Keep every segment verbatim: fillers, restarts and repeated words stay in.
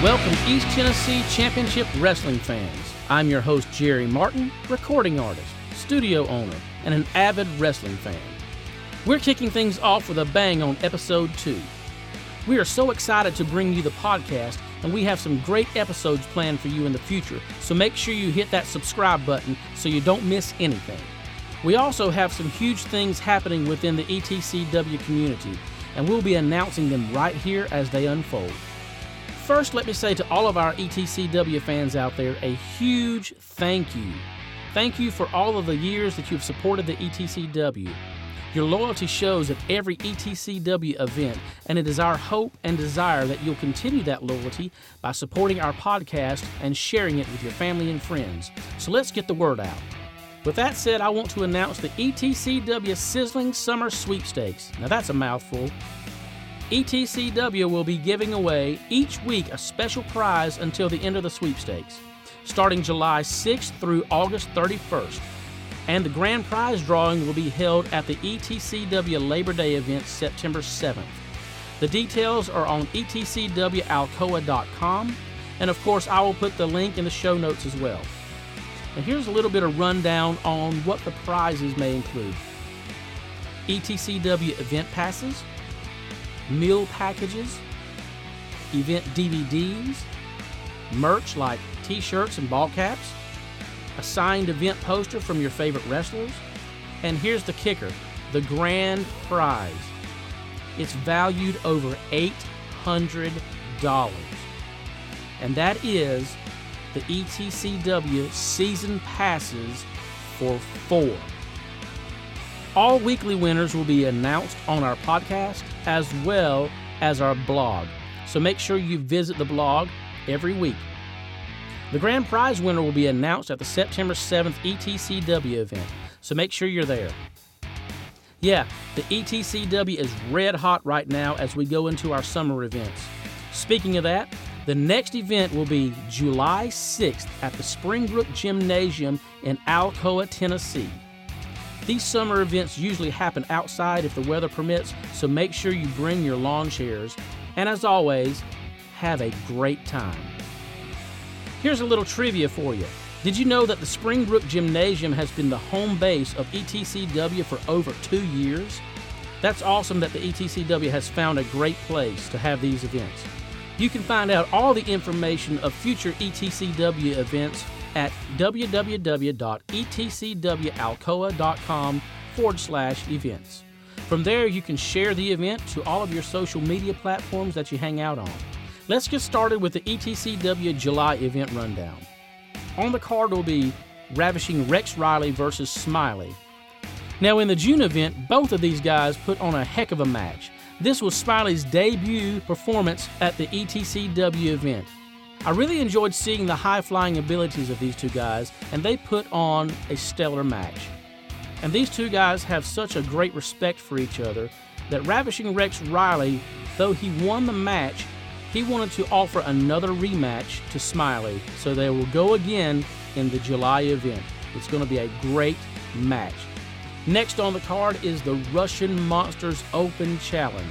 Welcome, East Tennessee Championship Wrestling fans. I'm your host, Jerry Martin, recording artist, studio owner, and an avid wrestling fan. We're kicking things off with a bang on episode two. We are so excited to bring you the podcast, and we have some great episodes planned for you in the future, so make sure you hit that subscribe button so you don't miss anything. We also have some huge things happening within the E T C W community, and we'll be announcing them right here as they unfold. First, let me say to all of our E T C W fans out there a huge thank you. Thank you for all of the years that you've supported the E T C W. Your loyalty shows at every E T C W event, and it is our hope and desire that you'll continue that loyalty by supporting our podcast and sharing it with your family and friends. So let's get the word out. With that said, I want to announce the E T C W Sizzling Summer Sweepstakes. Now that's a mouthful. E T C W will be giving away each week a special prize until the end of the sweepstakes, starting July sixth through August thirty-first. And the grand prize drawing will be held at the E T C W Labor Day event September seventh. The details are on E T C W alcoa dot com, and of course I will put the link in the show notes as well. And here's a little bit of rundown on what the prizes may include. E T C W event passes, meal packages, event D V Ds, merch like t-shirts and ball caps, a signed event poster from your favorite wrestlers, and here's the kicker, the grand prize. It's valued over eight hundred dollars, and that is the E T C W season passes for four. All weekly winners will be announced on our podcast as well as our blog, so make sure you visit the blog every week. The grand prize winner will be announced at the September seventh E T C W event, so make sure you're there. Yeah, the E T C W is red hot right now as we go into our summer events. Speaking of that, the next event will be July sixth at the Springbrook Gymnasium in Alcoa, Tennessee. These summer events usually happen outside if the weather permits, so make sure you bring your lawn chairs. And as always, have a great time. Here's a little trivia for you. Did you know that the Springbrook Gymnasium has been the home base of E T C W for over two years? That's awesome that the E T C W has found a great place to have these events. You can find out all the information of future E T C W events at w w w dot e t c w alcoa dot com forward slash events. From there, you can share the event to all of your social media platforms that you hang out on. Let's get started with the E T C W July event rundown. On the card will be Ravishing Rex Riley versus Smiley. Now in the June event, both of these guys put on a heck of a match. This was Smiley's debut performance at the E T C W event. I really enjoyed seeing the high-flying abilities of these two guys, and they put on a stellar match. And these two guys have such a great respect for each other that Ravishing Rex Riley, though he won the match, he wanted to offer another rematch to Smiley, so they will go again in the July event. It's going to be a great match. Next on the card is the Russian Monsters Open Challenge.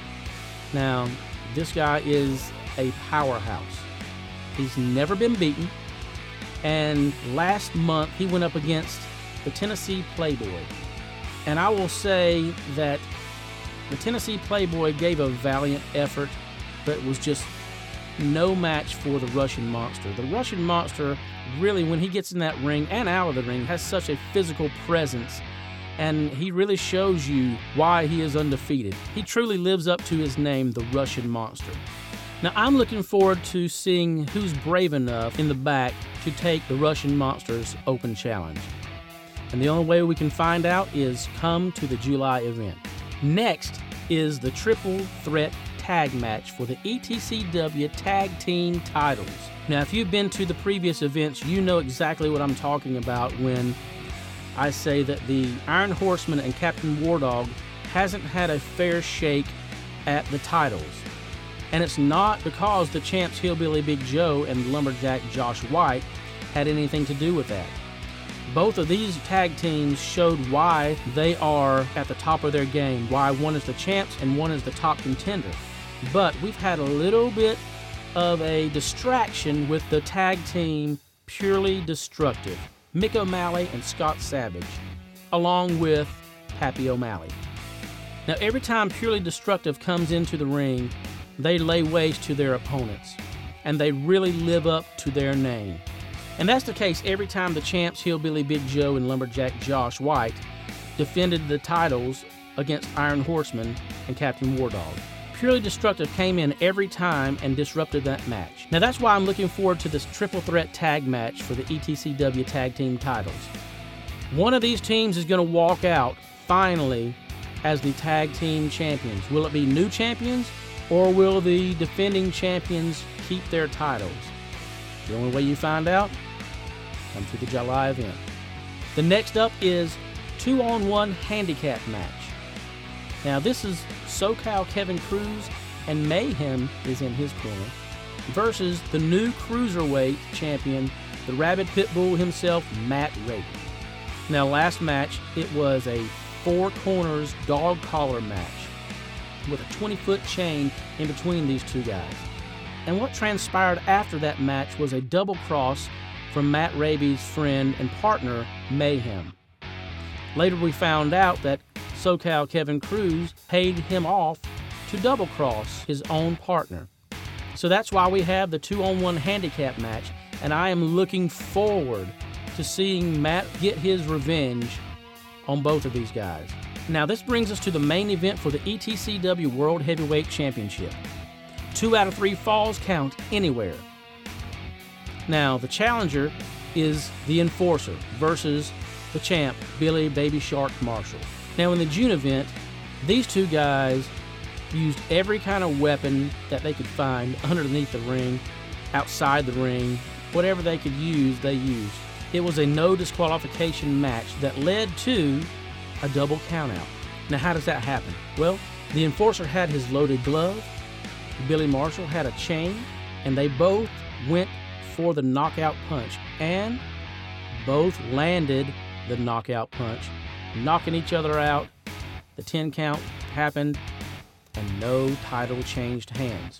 Now, this guy is a powerhouse. He's never been beaten, and last month he went up against the Tennessee Playboy. And I will say that the Tennessee Playboy gave a valiant effort, but it was just no match for the Russian Monster. The Russian Monster really, when he gets in that ring and out of the ring, has such a physical presence, and he really shows you why he is undefeated. He truly lives up to his name, the Russian Monster. Now, I'm looking forward to seeing who's brave enough in the back to take the Russian Monsters Open Challenge. And the only way we can find out is come to the July event. Next is the Triple Threat Tag Match for the E T C W Tag Team titles. Now, if you've been to the previous events, you know exactly what I'm talking about when I say that the Iron Horseman and Captain Wardog hasn't had a fair shake at the titles. And it's not because the champs Hillbilly Big Joe and Lumberjack Josh White had anything to do with that. Both of these tag teams showed why they are at the top of their game, why one is the champs and one is the top contender. But we've had a little bit of a distraction with the tag team Purely Destructive, Mick O'Malley and Scott Savage, along with Pappy O'Malley. Now, every time Purely Destructive comes into the ring, they lay waste to their opponents, and they really live up to their name. And that's the case every time the champs Hillbilly Big Joe and Lumberjack Josh White defended the titles against Iron Horseman and Captain War Dog. Purely Destructive came in every time and disrupted that match. Now that's why I'm looking forward to this triple threat tag match for the E T C W tag team titles. One of these teams is going to walk out, finally, as the tag team champions. Will it be new champions, or will the defending champions keep their titles? The only way you find out, come to the July event. The next up is two-on-one handicap match. Now this is SoCal Kevin Cruz, and Mayhem is in his corner, versus the new Cruiserweight champion, the Rabid Pitbull himself, Matt Raby. Now last match, it was a four corners dog collar match with a twenty-foot chain in between these two guys. And what transpired after that match was a double cross from Matt Raby's friend and partner, Mayhem. Later we found out that SoCal Kevin Cruz paid him off to double cross his own partner. So that's why we have the two-on-one handicap match, and I am looking forward to seeing Matt get his revenge on both of these guys. Now this brings us to the main event for the E T C W World Heavyweight Championship. Two out of three falls count anywhere. Now the challenger is the Enforcer versus the champ, Billy Baby Shark Marshall. Now in the June event, these two guys used every kind of weapon that they could find underneath the ring, outside the ring, whatever they could use, they used. It was a no disqualification match that led to a double countout. Now how does that happen? Well, the Enforcer had his loaded glove, Billy Marshall had a chain, and they both went for the knockout punch, and both landed the knockout punch, knocking each other out. The ten count happened, and no title changed hands.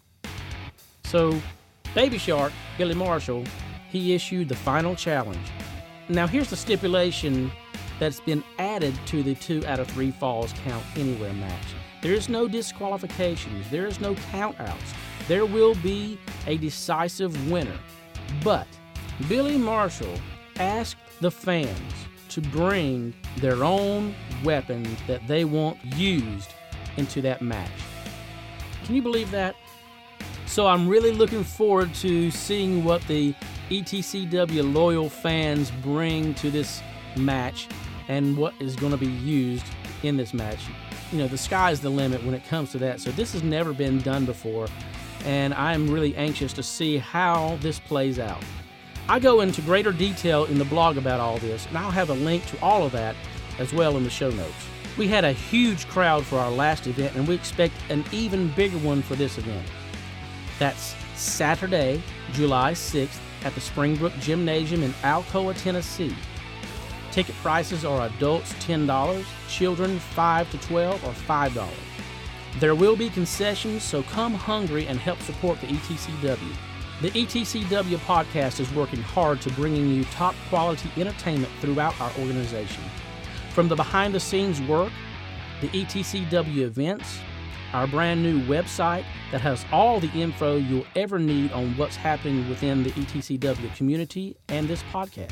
So, Baby Shark, Billy Marshall, he issued the final challenge. Now here's the stipulation that's been added to the two out of three falls count anywhere match. There is no disqualifications, there is no countouts. There will be a decisive winner. But Billy Marshall asked the fans to bring their own weapon that they want used into that match. Can you believe that? So I'm really looking forward to seeing what the E T C W loyal fans bring to this match and what is going to be used in this match. You know, the sky's the limit when it comes to that. So this has never been done before, and I'm really anxious to see how this plays out. I go into greater detail in the blog about all this, and I'll have a link to all of that as well in the show notes. We had a huge crowd for our last event, and we expect an even bigger one for this event. That's Saturday, July sixth at the Springbrook Gymnasium in Alcoa, Tennessee. Ticket prices are adults ten dollars, children five to twelve or five dollars. There will be concessions, so come hungry and help support the E T C W. The E T C W podcast is working hard to bringing you top quality entertainment throughout our organization. From the behind the scenes work, the E T C W events, our brand new website that has all the info you'll ever need on what's happening within the E T C W community, and this podcast.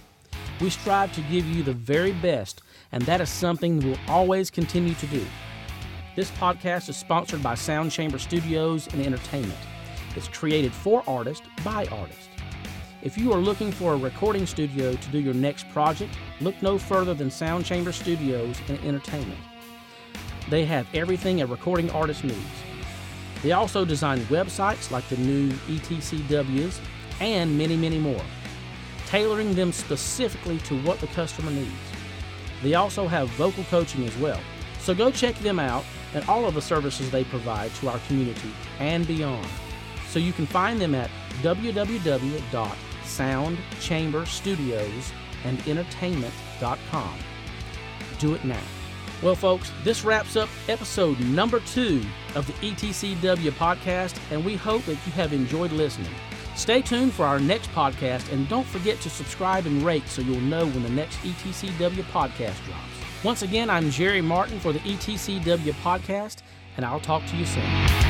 We strive to give you the very best, and that is something we'll always continue to do. This podcast is sponsored by Sound Chamber Studios and Entertainment. It's created for artists by artists. If you are looking for a recording studio to do your next project, look no further than Sound Chamber Studios and Entertainment. They have everything a recording artist needs. They also design websites like the new E T C Ws and many, many more, tailoring them specifically to what the customer needs. They also have vocal coaching as well. So go check them out and all of the services they provide to our community and beyond. So you can find them at w w w dot sound chamber studios and entertainment dot com. Do it now. Well, folks, this wraps up episode number two of the E T C W podcast, and we hope that you have enjoyed listening. Stay tuned for our next podcast, and don't forget to subscribe and rate so you'll know when the next E T C W podcast drops. Once again, I'm Jerry Martin for the E T C W podcast, and I'll talk to you soon.